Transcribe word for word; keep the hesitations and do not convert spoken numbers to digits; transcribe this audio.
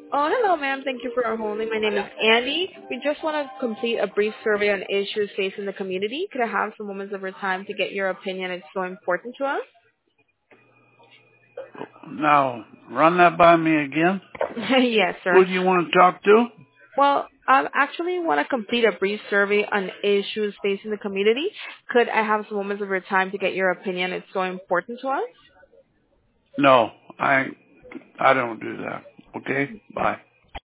Oh, hello, ma'am. Thank you for holding. My name is Andy. We just want to complete a brief survey on issues facing the community. Could I have some moments of your time to get your opinion? It's so important to us. Now, run that by me again. Yes, sir. Who do you want to talk to? Well, I actually want to complete a brief survey on issues facing the community. Could I have some moments of your time to get your opinion? It's so important to us. No, I I don't do that. Okay? Bye.